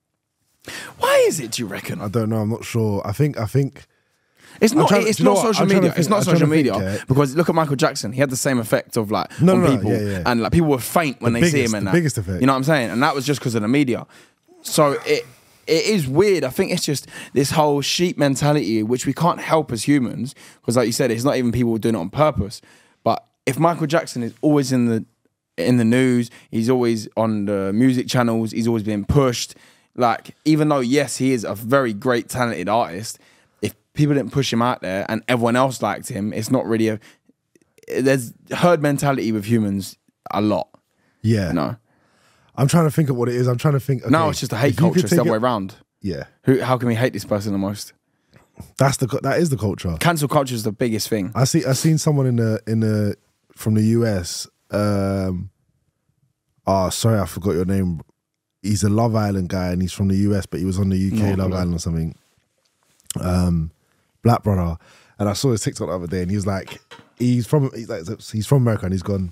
why is it, do you reckon? I don't know. I'm not sure. I think, I think... It's not. Trying, it's not social media. Think, it's not I'm social media think, yeah. because look at Michael Jackson. He had the same effect of like no, on no, people, yeah, yeah. and like people were faint when the they biggest, see him. And the that. biggest effect. You know what I'm saying? And that was just because of the media. So it it is weird. I think it's just this whole sheep mentality, which we can't help as humans, because like you said, it's not even people doing it on purpose. But if Michael Jackson is always in the in the news, he's always on the music channels, he's always being pushed. Like, even though yes, he is a very great, talented artist. People didn't push him out there and everyone else liked him. It's not really a... There's herd mentality with humans a lot. Yeah. You know? I'm trying to think of what it is. I'm trying to think... Okay, no, it's just a hate culture. It's the other way around. Yeah. Who? How can we hate this person the most? That's the That is the culture. Cancel culture is the biggest thing. I see. I seen someone in the in the from the U S. Um, oh, sorry, I forgot your name. He's a Love Island guy and he's from the U S, but he was on the U K no, Love Island or something. Um... Black brother, and I saw his TikTok the other day, and he was like, he's from he's like he's from America, and he's gone.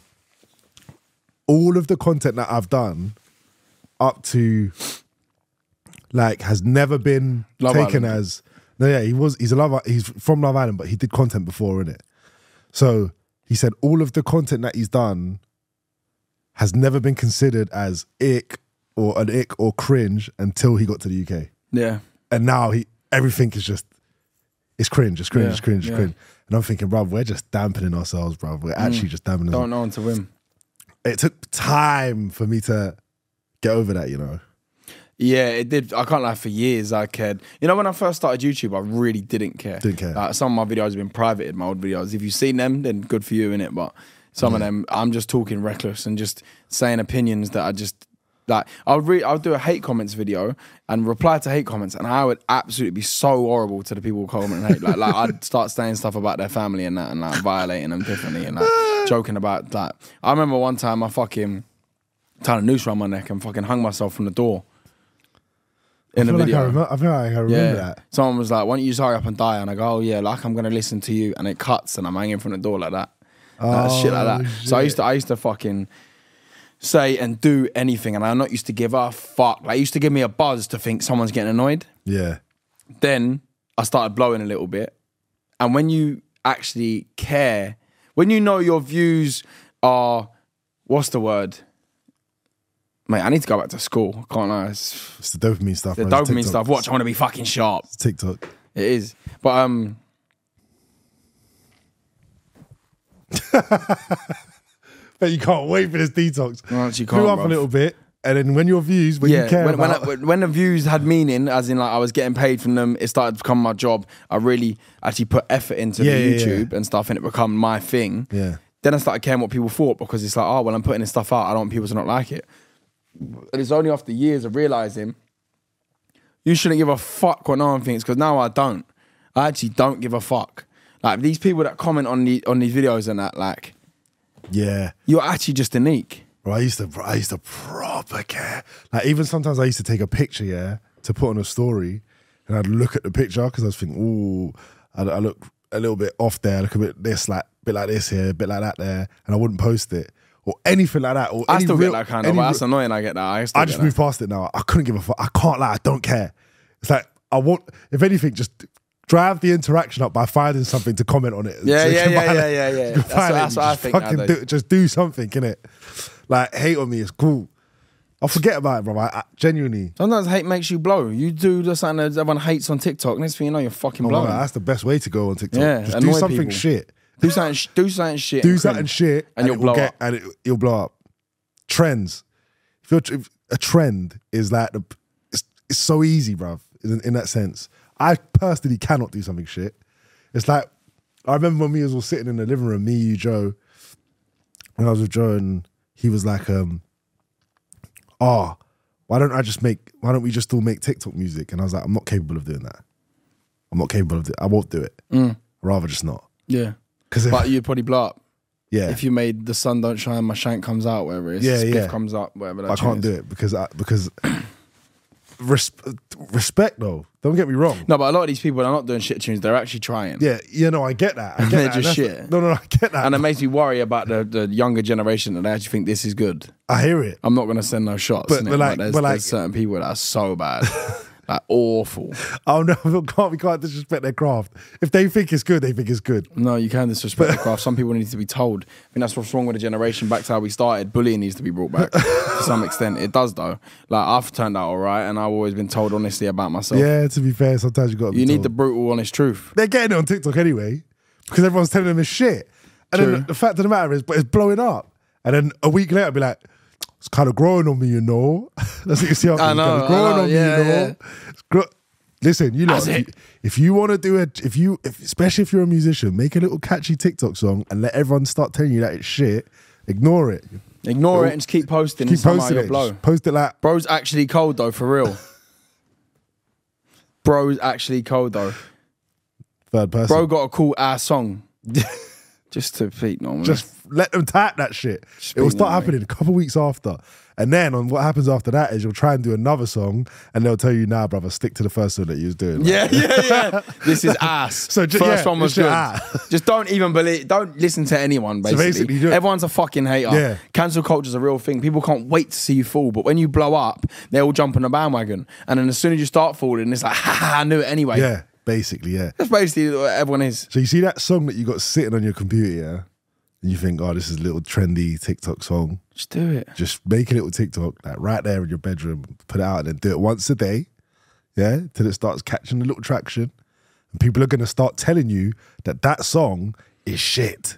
All of the content that I've done up to, like, has never been Love taken Island. as no, yeah, he was he's a love he's from Love Island, but he did content before, innit? So he said all of the content that he's done has never been considered as ick or an ick or cringe until he got to the U K. Yeah, and now he everything is just. It's cringe, it's cringe, yeah, it's cringe, it's yeah. cringe. And I'm thinking, bruv, we're just dampening ourselves, bruv. We're actually mm. just dampening Don't know until win. It took time for me to get over that, you know? Yeah, it did. I can't lie, for years I cared. You know, when I first started YouTube, I really didn't care. Didn't care. Like, some of my videos have been privated, my old videos. If you've seen them, then good for you, innit? But some mm. of them, I'm just talking reckless and just saying opinions that I just... Like, I'll re- I'll do a hate comments video and reply to hate comments, and I would absolutely be so horrible to the people who comment and hate. Like, like I'd start saying stuff about their family and that, and like violating them differently, and like joking about that. I remember one time I fucking tied a noose around my neck and fucking hung myself from the door in I the feel video. Like I, remember, I feel like I remember yeah. that. Someone was like, "Why don't you just hurry up and die?" And I go, "Oh yeah, like I'm gonna listen to you," and it cuts, and I'm hanging from the door like that, oh, like, shit like that. Shit. So I used to, I used to fucking. say and do anything, and I'm not used to give a fuck. Like, it used to give me a buzz to think someone's getting annoyed. Yeah. Then I started blowing a little bit, and when you actually care, when you know your views are, what's the word? Mate, I need to go back to school. I can't lie. It's, it's the dopamine stuff. The bro. dopamine stuff. Watch, I want to be fucking sharp. It's TikTok. It is, but um. But you can't wait for this detox. No, you can't, Grew up bruv. a little bit. and then when your views, when yeah, you care when, when, about, I, when the views had meaning, as in like I was getting paid from them, it started to become my job. I really actually put effort into Yeah, the yeah, YouTube yeah. and stuff, and it become my thing. yeah, Then I started caring what people thought, because it's like, oh, well, I'm putting this stuff out. I don't want people to not like it. And it's only after years of realizing you shouldn't give a fuck what no one thinks, because now I don't. I actually don't give a fuck. Like these people that comment on the on these videos and that, like, yeah. you're actually just unique. Bro, I used to, bro, I used to proper care. Like even sometimes I used to take a picture, yeah, to put on a story, and I'd look at the picture because I was thinking, ooh, I, I look a little bit off there, I look a bit this, like, bit like this here, a bit like that there, and I wouldn't post it or anything like that. Or I any still real, get that kind of, any but real- that's annoying. I get that. I, still I get just that. moved past it now. I couldn't give a fuck. I can't lie. I don't care. It's like I want, if anything, just drive the interaction up by finding something to comment on it. Yeah, So you yeah, can yeah, find yeah, it. yeah, yeah. You can That's find what- it. that's what I Just think fucking nowadays. do, just do something, innit? Like hate on me is cool. I'll forget about it, bro. I, I genuinely. Sometimes hate makes you blow. You do the something that everyone hates on TikTok. Next thing you know, you're fucking Oh my blowing. God, that's the best way to go on TikTok. Yeah, just do annoy something people. shit. do something. sh- Do something shit. Do and something cringe. shit, and you'll it will blow up. and it, you'll blow up. Trends. If, you're, if a trend is like the, it's, it's so easy, bruv. In, in that sense, I personally cannot do something shit. It's like I remember when we was all sitting in the living room, me, you, Joe. When I was with Joe, and he was like, um, "Oh, why don't I just make? Why don't we just all make TikTok music?" And I was like, "I'm not capable of doing that. I'm not capable of it. I won't do it. Mm. I'd rather just not." Yeah, Because but you'd probably blow up yeah, if you made the sun don't shine, my shank comes out, whatever it is. Yeah, Spliff yeah. comes up, whatever. That I can't do it because I, because res- respect though. Don't get me wrong. No, but a lot of these people are not doing shit tunes. They're actually trying. Yeah, you know, I get that. I get They're that. just That's- shit. No, no, no, I get that. And it makes me worry about the, the younger generation that they actually think this is good. I hear it. I'm not going to send no shots. But- innit? but like- there's, but like- there's certain people that are so bad. Like awful. Oh no, we can't we can't disrespect their craft. If they think it's good, they think it's good. No, you can disrespect the craft. Some people need to be told. I think that's what's wrong with the generation. Back to how we started. Bullying needs to be brought back to some extent. It does though. Like I've turned out all right, and I've always been told honestly about myself. Yeah, to be fair, sometimes you got to be You need told. the brutal, honest truth. They're getting it on TikTok anyway because everyone's telling them it's shit. And True. then the fact of the matter is, but it's blowing up. And then a week later, I'll be like, it's kind of growing on me, you know. That's what you see. I know, It's growing I know, on yeah, me, you know. yeah. It's gro- Listen, you know, That's if you, it. if you want to do it, if you, if, especially if you're a musician, make a little catchy TikTok song and let everyone start telling you that it's shit. Ignore it. Ignore it and just keep posting. Keep and somehow posting you'll it. blow. Just post it like, Bro's actually cold though, for real. Bro's actually cold though. third person. Bro got a cool ass song. Just to peak normally. Just let them type that shit. It will Speak start normally. happening a couple weeks after. And then on what happens after that is you'll try and do another song and they'll tell you, nah, brother, stick to the first one that you was doing. Like, Yeah, yeah, yeah. This is ass. So ju- First yeah, one was it's your good. ass. Just don't even believe. Don't listen to anyone. Basically, basically, you- everyone's a fucking hater. Yeah. Cancel culture is a real thing. People can't wait to see you fall. But when you blow up, they all jump on the bandwagon. And then as soon as you start falling, it's like, ha ha, I knew it anyway. Yeah, basically, yeah. That's basically what everyone is. So you see that song that you got sitting on your computer, yeah? And you think, oh, this is a little trendy TikTok song. Just do it. Just make a little TikTok, like right there in your bedroom, put it out and then do it once a day, yeah? Till it starts catching a little traction. And people are going to start telling you that that song is shit.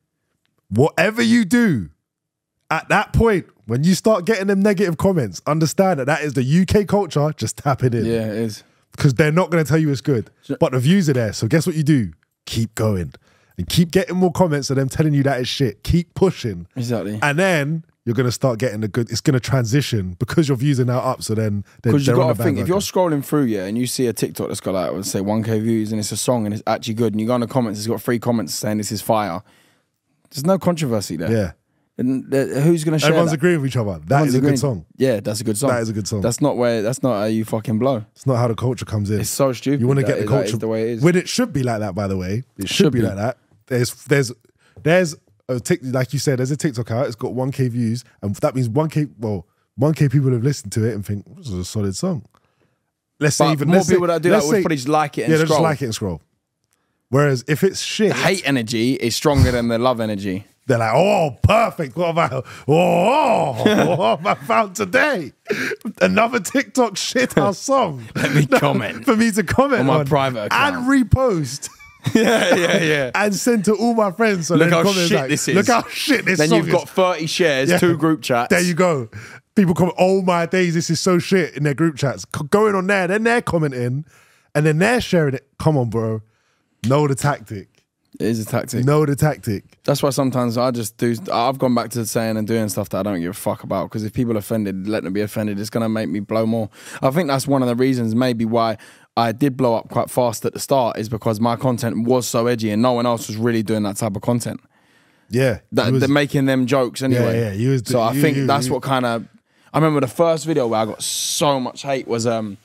Whatever you do, at that point, when you start getting them negative comments, understand that that is the U K culture just tapping in. Yeah, it is. Because they're not going to tell you it's good. But the views are there. So guess what you do? Keep going. And keep getting more comments of them telling you that it's shit. Keep pushing. Exactly. And then you're going to start getting the good. It's going to transition because your views are now up. So then they're, Because they're you on got the to think, if you're bandwagon. scrolling through, yeah, and you see a TikTok that's got like, let's say one K views and it's a song and it's actually good, and you go in the comments, it's got three comments saying this is fire. There's no controversy there. Yeah. And uh, who's going to share Everyone's that? agreeing with each other. That Everyone's is a agreeing. good song. Yeah, that's a good song. That is a good song. That's not where. That's not how you fucking blow. It's not how the culture comes in. It's so stupid. You want to that get the is- that culture is the way it is. when it should be like that. By the way, it should, Should be, be. like that. There's there's there's a tick like you said. There's a TikTok out. It's got one K views, and that means one K. Well, one K people have listened to it and think this is a solid song. Let's say But even more let's people say, that do let's that would say- probably just like it and yeah, they scroll. just like it and scroll. Whereas if it's shit, Hate energy is stronger than the love energy. they're like, oh, perfect. What have I, oh, what have I found today? Another TikTok shit house song. Let me comment. For me to comment On my on private account. and repost. yeah, yeah, yeah. And send to all my friends. So Look then how comments shit like, this is. Look how shit this Then song you've got is. thirty shares, Yeah. two group chats. There you go. People comment, oh my days, this is so shit in their group chats. C- going on there, then they're commenting, and then they're sharing it. Come on, bro. Know the tactic. It is a tactic. Know the tactic. That's why sometimes I just do. I've gone back to saying and doing stuff that I don't give a fuck about, because if people are offended, let them be offended. It's gonna make me blow more. I think that's one of the reasons maybe why I did blow up quite fast at the start, is because my content was so edgy and no one else was really doing that type of content. Yeah, That, was, they're making them jokes anyway. Yeah, yeah. You was, so I you, think you, that's you. what kind of. I remember the first video where I got so much hate was um,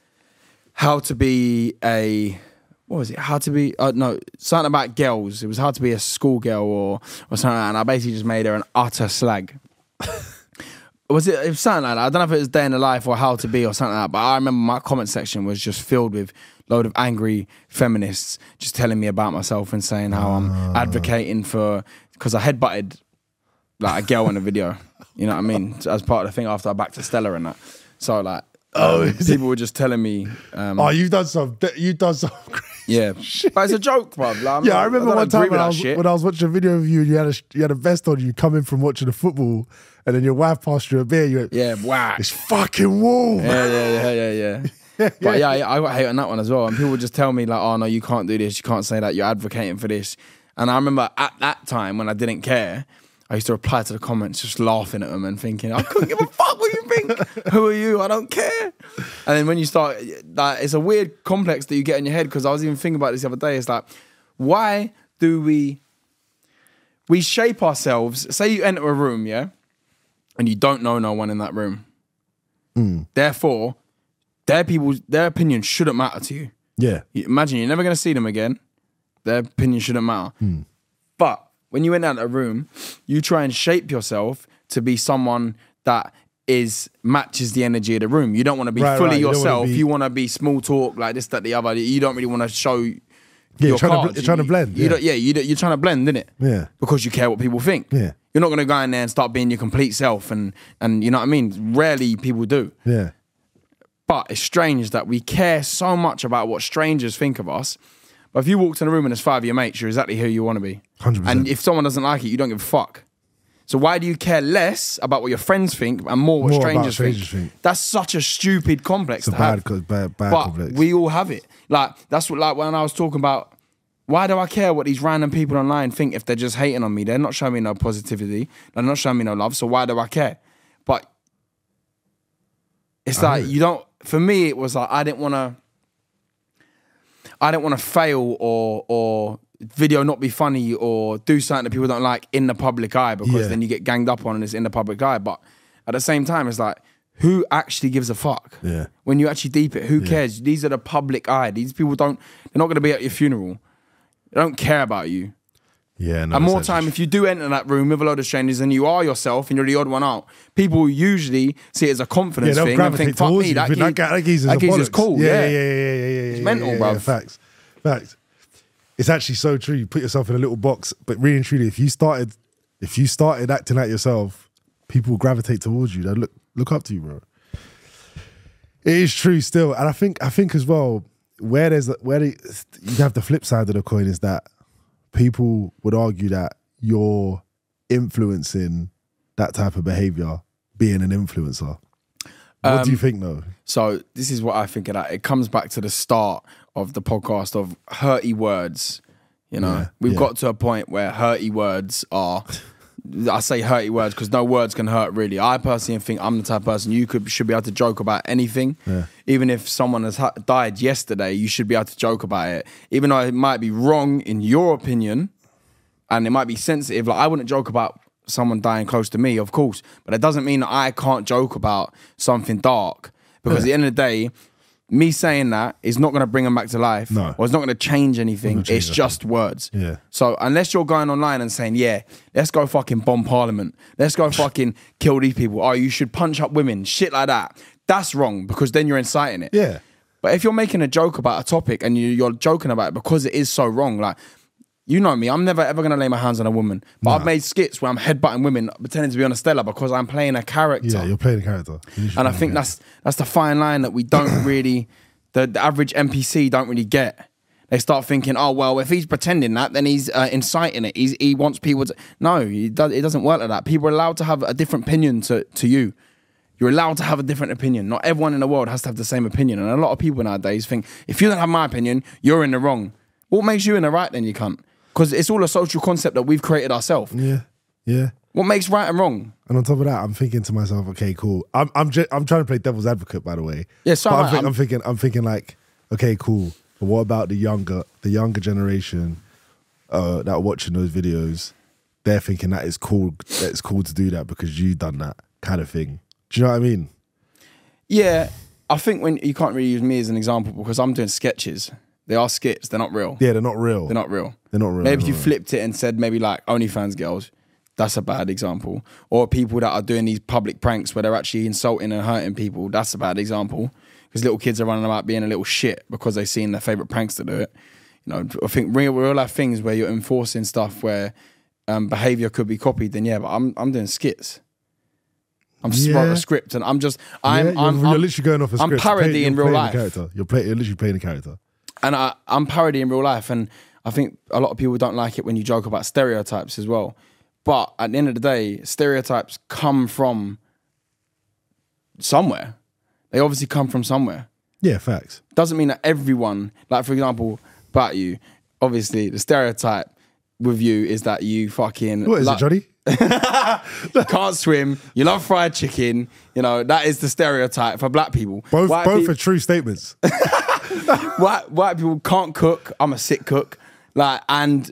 how to be a. What was it? How to be, uh, no, something about girls. It was how to be a schoolgirl or, or something like that. And I basically just made her an utter slag. was it, it was something like that. I don't know if it was day in the life or how to be or something like that. But I remember my comment section was just filled with a load of angry feminists just telling me about myself and saying how I'm uh. advocating for, because I headbutted like a girl in a video. You know what I mean? As part of the thing after I backed to Stella and that. So like, Oh, um, is people were just telling me. Um, Oh, you've done some. You've done some. yeah, but it's a joke, bruv. Like, I'm Yeah, not- I remember don't one time agree when with I, that was, shit. when I was watching a video of you and you had a you had a vest on. You come in from watching the football, and then your wife passed you a beer. You went, Yeah, wow. it's fucking warm. Yeah, yeah, yeah, yeah, yeah. Yeah, But yeah, yeah, I got hate on that one as well. And people would just tell me like, "Oh no, you can't do this. You can't say that. You're advocating for this." And I remember at that time when I didn't care, I used to reply to the comments just laughing at them and thinking, I couldn't give a fuck what you think. Who are you? I don't care. And then when you start, like, it's a weird complex that you get in your head, because I was even thinking about this the other day. It's like, why do we, we shape ourselves? Say you enter a room, yeah, and you don't know no one in that room. Mm. Therefore, their people, their opinion shouldn't matter to you. Yeah. You imagine you're never going to see them again. Their opinion shouldn't matter. Mm. But when you enter a room, you try and shape yourself to be someone that is matches the energy of the room. You don't want to be Right, fully right. You don't wanna yourself. be- You want to be small talk, like this, that, the other. You don't really want to show Yeah, your you're trying, to, cards. bl- you're trying to You- blend. You Yeah. don't, yeah, you don't, you're trying to blend, innit? Yeah. Because you care what people think. Yeah. You're not going to go in there and start being your complete self, and and you know what I mean? Rarely people do. Yeah. But it's strange that we care so much about what strangers think of us. But if you walked in a room and there's five of your mates, you're exactly who you want to be. one hundred percent. And if someone doesn't like it, you don't give a fuck. So why do you care less about what your friends think and more what More about strangers, strangers think? think. That's such a stupid complex It's a to bad, have. co- bad, bad But complex. we all have it. Like, that's what, like when I was talking about, why do I care what these random people online think if they're just hating on me? They're not showing me no positivity. They're not showing me no love. So why do I care? But it's like, you don't, for me, it was like, I didn't want to, I didn't want to fail or, or video not be funny or do something that people don't like in the public eye, because Yeah. then you get ganged up on and it's in the public eye. But at the same time, it's like, who actually gives a fuck? Yeah. When you actually deep it, who cares? These are the public eye. These people don't, they're not going to be at your funeral. They don't care about you. Yeah, no. And more that's time, actually- if you do enter that room with a load of strangers and you are yourself and you're the odd one out, people usually see it as a yeah, confidence they'll thing and gravitate think, fuck towards me, you. that, Think geez, that, guy- that geezer's that a geezer's bollocks. cool. Yeah, Yeah, yeah, yeah, yeah, yeah, yeah. It's yeah, mental, yeah, yeah, bruv. Facts, facts. It's actually so true. You put yourself in a little box, but really and truly, if you started, if you started acting like yourself, people will gravitate towards you. They look look up to you, bro. It is true still, and I think I think as well where there's where the, you have the flip side of the coin is that people would argue that you're influencing that type of behavior, being an influencer. What do you think, though? So this is what I think of that. It comes back to the start of the podcast of hurty words. You know, Yeah, we've yeah. got to a point where hurty words are. I say hurty words because no words can hurt really. I personally think I'm the type of person you could should be able to joke about anything. Yeah. Even if someone has ha- died yesterday, you should be able to joke about it. Even though it might be wrong in your opinion, and it might be sensitive. Like I wouldn't joke about someone dying close to me, of course, but it doesn't mean that I can't joke about something dark, because at the end of the day, me saying that is not going to bring them back to life, No. or it's not going to change anything. Not gonna change It's nothing. just words. Yeah. So unless you're going online and saying, yeah, let's go fucking bomb Parliament, let's go fucking kill these people, oh, you should punch up women, shit like that, that's wrong, because then you're inciting it. Yeah. But if you're making a joke about a topic and you, you're joking about it because it is so wrong, like, you know me, I'm never ever going to lay my hands on a woman. But I've made skits where I'm headbutting women, pretending to be on a Stella because I'm playing a character. Yeah, you're playing a character. You should And I play a think character. that's that's the fine line that we don't really, the, the average N P C don't really get. They start thinking, oh, well, if he's pretending that, then he's uh, inciting it. He's, he wants people to... No, it, does, it doesn't work like that. People are allowed to have a different opinion to, to you. You're allowed to have a different opinion. Not everyone in the world has to have the same opinion. And a lot of people nowadays think, if you don't have my opinion, you're in the wrong. What makes you in the right then, you cunt? Because it's all a social concept that we've created ourselves. Yeah, yeah. What makes right and wrong? And on top of that, I'm thinking to myself, okay, cool. I'm I'm ju- I'm trying to play devil's advocate, by the way. Yeah, so but I'm, I'm- think- I'm- I'm thinking I'm thinking like, okay, cool. But what about the younger the younger generation uh, that are watching those videos? They're thinking that it's cool. That it's cool to do that because you done that kind of thing. Do you know what I mean? Yeah, I think when you can't really use me as an example because I'm doing sketches. They are skits. They're not real. Yeah, they're not real. They're not real. They're not real. Maybe if they're you not real. flipped it and said maybe like OnlyFans girls, that's a bad example. Or people that are doing these public pranks where they're actually insulting and hurting people, that's a bad example. Because little kids are running about being a little shit because they've seen their favourite pranks to do it. You know, I think real, real life things where you're enforcing stuff where um, behaviour could be copied, then yeah, but I'm I'm doing skits. I'm just Yeah. wrote a script and I'm just I'm Yeah, you're, I'm, you're I'm literally going off a I'm script. You're playing- parodying you're real playing a life. character. You're, play, you're literally playing a character. And I, I'm parodying real life, and I think a lot of people don't like it when you joke about stereotypes as well. But at the end of the day, stereotypes come from somewhere. They obviously come from somewhere. Yeah, facts. Doesn't mean that everyone, like for example, about you, obviously the stereotype with you is that you fucking What is like, it, Johnny? can't swim, you love fried chicken. You know that is the stereotype for black people. Both White both peop- are true statements. white white people can't cook. I'm a sick cook. Like, and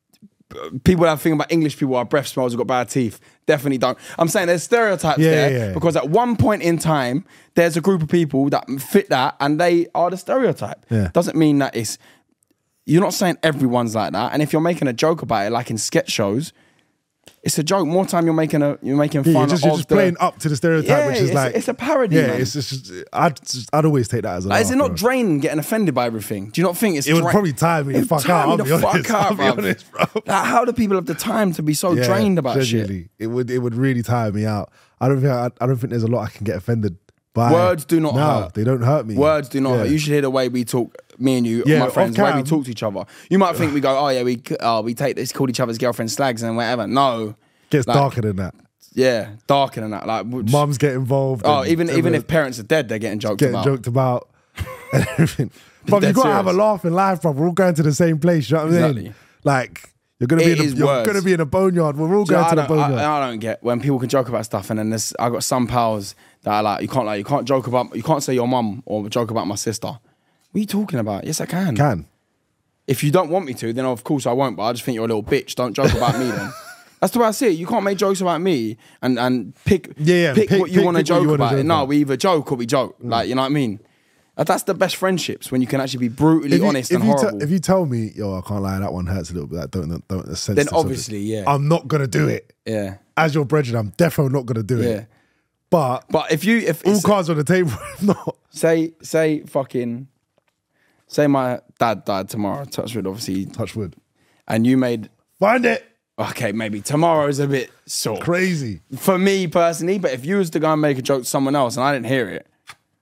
people that think about English people, our breath smells, have got bad teeth. Definitely don't. I'm saying there's stereotypes Yeah, there yeah, yeah. because at one point in time, there's a group of people that fit that, and they are the stereotype. Yeah. Doesn't mean that it's. You're not saying everyone's like that, and if you're making a joke about it, like in sketch shows, it's a joke. More time you're making a you're making Yeah, fun you're just, of you're just the, playing up to the stereotype, Yeah, which is it's- like it's a parody, Yeah, man. it's just I'd just, I'd always take that as a Like, is laugh, it not bro. draining getting offended by everything? Do you not think it's It would dra- probably tire me the It'd fuck tire out. me I'll the be fuck honest. out, I'll be bruv. honest, bro. Like, how do people have the time to be so Yeah, drained about shit? genuinely. It would it would really tire me out. I don't think I, I don't think there's a lot I can get offended by. Words do not no, hurt. they don't hurt me. Words do not Yeah. hurt. You should hear the way we talk, me and you, Yeah, my friends, the way we off-cam. talk to each other. You might think we go, oh yeah, we oh, we take this, called each other's girlfriend slags and whatever. No. Gets Like, darker than that. Yeah, darker than that. Like, which- Mums get involved. oh, and even even everyone if parents are dead, they're getting joked getting about. joked about and everything. But you Dead gotta have a serious. laugh in life, bro. We're all going to the same place. You know what I mean? Exactly. Like you're gonna be It in is a, you're words. gonna be in a boneyard. We're all Do you know, going to I, the don't, boneyard. I, I don't get when people can joke about stuff, and then there's I got some pals that are like, you can't like you can't joke about you can't say your mum or joke about my sister. What are you talking about? Yes, I can. Can. If you don't want me to, then of course I won't. But I just think you're a little bitch. Don't joke about me then. That's the way I see it. You can't make jokes about me and and pick Yeah, yeah, pick, pick- what you pick- want to pick what you joke wanna about. joke No, about. we either joke or we joke. Like, you know what I mean? And that's the best friendships when you can actually be brutally If you, honest if and you horrible. te- if you tell me, yo, I can't lie, that one hurts a little bit. That don't don't, don't sense. Then obviously, yeah. I'm not gonna do it. yeah, As your brethren, I'm definitely not gonna do yeah. it. But But if you if all it's- cards on the table. If not, say say fucking say my dad died tomorrow, touch wood, obviously, touch wood. and you made Find it. okay, maybe tomorrow's a bit sore Crazy. for me personally. But if you was to go and make a joke to someone else and I didn't hear it,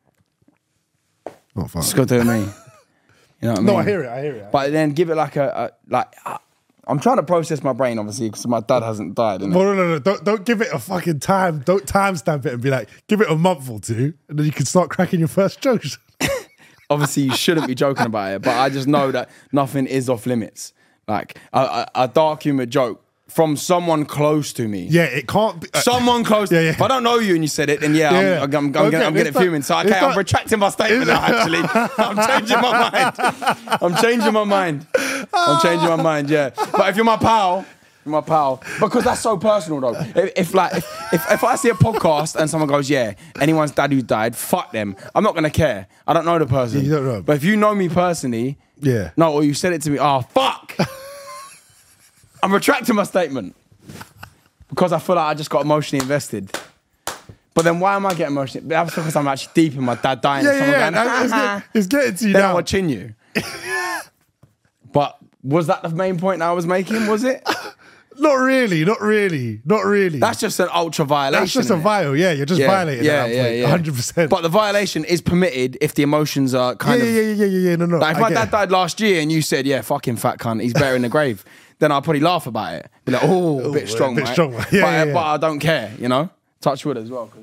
Not fun. it's got to do with me. You know what I mean? No, I hear it. I hear it. But then give it like a, a like. Uh, I'm trying to process my brain, obviously, because my dad hasn't died. innit? No, no, no, no. Don't, don't give it a fucking time. Don't timestamp it and be like, give it a month or two, and then you can start cracking your first jokes. Obviously, you shouldn't be joking about it, but I just know that nothing is off limits. Like a, a, a dark humor joke from someone close to me. Yeah, it can't be. uh, Someone close. Yeah, yeah. If I don't know you and you said it, then yeah, I'm, Yeah. I'm, I'm, I'm, Okay, getting, I'm getting it's not- fuming. So okay, it's I'm not- retracting my statement now. Actually, I'm changing my mind. I'm changing my mind. I'm changing my mind. Yeah, but if you're my pal. you're My pal, because that's so personal though. If, if like if, if if I see a podcast and someone goes, yeah, anyone's dad who died, fuck them. I'm not gonna care. I don't know the person. Yeah, you don't know. But if you know me personally, Yeah. no, or you said it to me, oh fuck. I'm retracting my statement because I feel like I just got emotionally invested. But then why am I getting emotional? That's because I'm actually deep in my dad dying. Yeah, and yeah, someone yeah. going, No, it's, "Ah." get, it's getting to you Then now. I'm watching you. But was that the main point I was making? Was it? Not really, not really, not really. That's just an ultra violation. That's just a innit? vial. Yeah, you're just Yeah, violating yeah, that yeah, point, yeah. one hundred percent. But the violation is permitted if the emotions are yeah, kind yeah, of. yeah, yeah, yeah, yeah, no, no. Like if I my get dad it. died last year and you said, yeah, fucking fat cunt, he's better in the grave, then I'll probably laugh about it. Be like, oh, a bit a strong, bit mate. strong, yeah, but, yeah, yeah. but I don't care, you know? Touch wood as well, because that's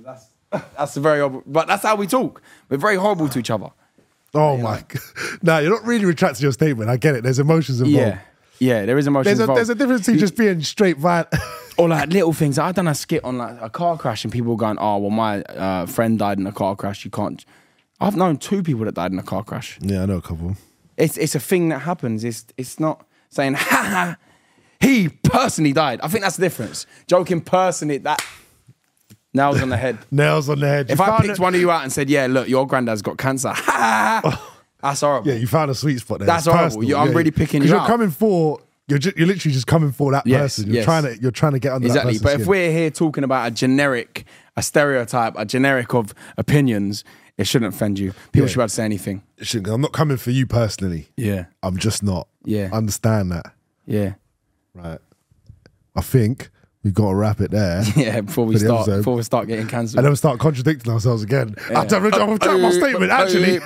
That's a very horrible, but that's how we talk. We're very horrible to each other. Oh my god! No, you're not really retracting your statement. I get it. There's emotions involved. Yeah, yeah. There is emotions There's a, involved. there's a difference between just being straight violent. Or like little things. I've done a skit on like a car crash and people going, oh, well, my uh, friend died in a car crash. You can't. I've known two people that died in a car crash. Yeah, I know a couple. It's it's a thing that happens. It's it's not saying, ha ha, he personally died. I think that's the difference. Joking personally, that nails on the head. Nails on the head. If You I found picked it- one of you out and said, yeah, look, your granddad's got cancer. Ha ha. That's horrible. Yeah, you found a sweet spot there. That's It's horrible. personal. You- I'm Yeah, really picking 'cause you you're out. coming for. You're ju- you're literally just coming for that Yes, person. You're yes. trying to you're trying to get under Exactly. that But person's if skin. we're here talking about a generic, a stereotype, a generic of opinions, it shouldn't offend you. People Yeah. should be able to say anything. Shouldn't- I'm not coming for you personally. Yeah. I'm just not. Yeah. Understand that. Yeah. Right. I think we've got to wrap it there. Yeah. Before we For the start, episode. before we start getting cancelled. And then we start contradicting ourselves again. I have to retract my statement, actually.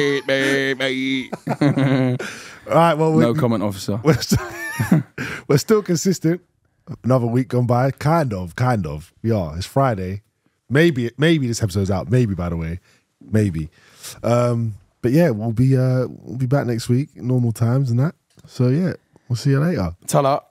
All right, well, we, No comment, officer. we're, still, we're still consistent. Another week gone by. Kind of, kind of. We are. It's Friday. Maybe maybe this episode's out. Maybe, by the way. Maybe. Um, but yeah, we'll be uh, we'll be back next week, normal times and that. So yeah, we'll see you later. Tell her.